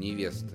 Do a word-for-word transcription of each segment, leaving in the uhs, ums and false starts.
невеста.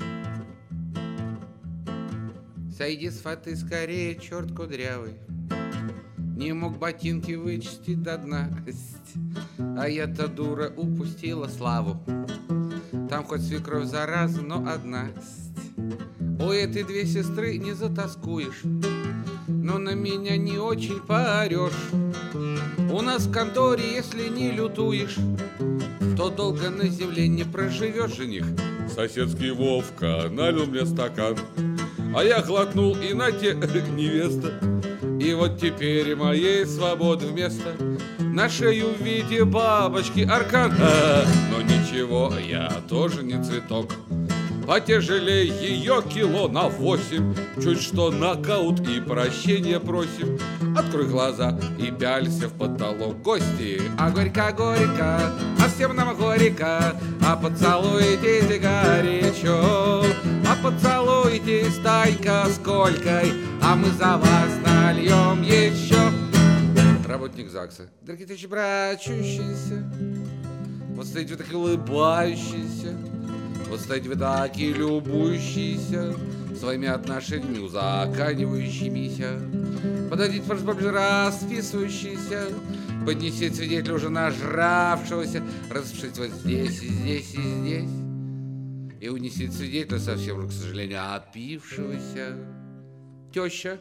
Сойди с фаты скорее, черт кудрявый, не мог ботинки вычистить до дна. А я-то, дура, упустила славу. Там хоть свекровь зараза, но одна. У этой две сестры не затаскуешь, но на меня не очень поорешь. У нас в конторе, если не лютуешь, то долго на земле не проживешь, жених. Соседский Вовка налил мне стакан, а я глотнул, и на те невеста. И вот теперь моей свободы вместо на шею в виде бабочки аркан. А, но ничего, я тоже не цветок, потяжелее ее кило на восемь. Чуть что нокаут и прощения просим. Открой глаза и пялься в потолок. Гости, а горько-горько, а всем нам горько, а поцелуйтесь горячо, а поцелуйтесь тайка с Колькой, а мы за вас нальем еще. Работник ЗАГСа. Дорогие товарищи, брачущиеся, вот стоите вы так улыбающиеся, вот стоите вы так и любующиеся своими отношениями узаканивающимися. Подойдите, пожалуйста, расписывающиеся, поднесите свидетеля уже нажравшегося, распишите вот здесь и здесь и здесь, и унесите свидетеля совсем, к сожалению, опившегося. Теща.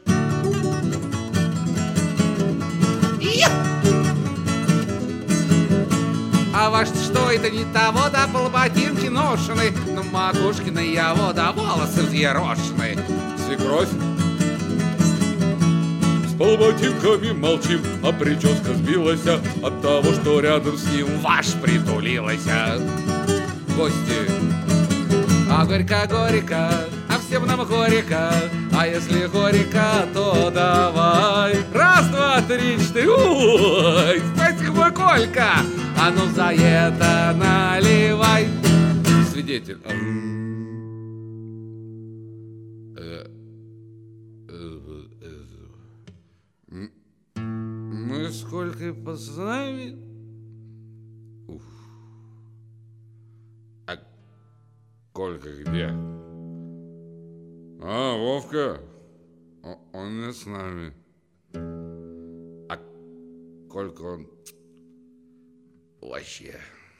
А ваш что это не того, да полботинки ношены, но макушки на его, да волосы взъерошены. Свекровь. С полботинками молчим, а прическа сбилась от того, что рядом с ним ваш притулилась. Гости. А горько-горько, а всем нам горько, а если горько, то давай. Раз, два, три, четыре. Ой, спасибо, Колька. А ну за это наливай. Свидетель. Мы сколько познали. Уф. А Колька где? А, Вовка. Он не с нами. А Колька он вообще.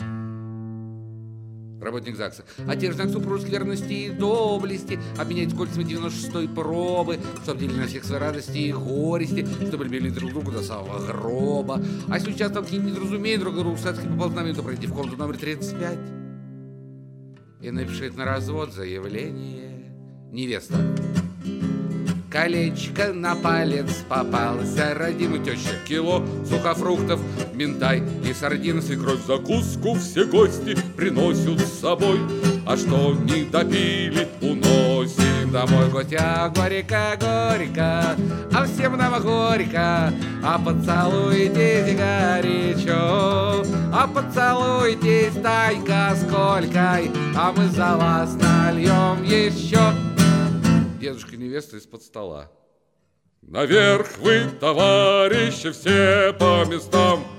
Работник ЗАГСа. А те же знак супружеской верности и доблести обменять кольцами девяносто шестой пробы, чтобы делили на всех свои радости и горести, чтобы любили друг друга до самого гроба. А если участвовал в какие-нибудь недоразумения друг другу, кстати, поползнаменно, то пройди в комнату номер тридцать пять и напиши на развод заявление. Невеста. Колечко на палец попалось, родимый теща. Кило сухофруктов, минтай и сардин. Свекровь закуску все гости приносят с собой, а что не допили, уносим домой. Гостя горько, горько, а всем нам горько, а поцелуйтесь горячо, а поцелуйтесь тайка с Колькой, а мы за вас нальем еще. Дедушка невеста из-под стола. Наверх вы, товарищи, все по местам.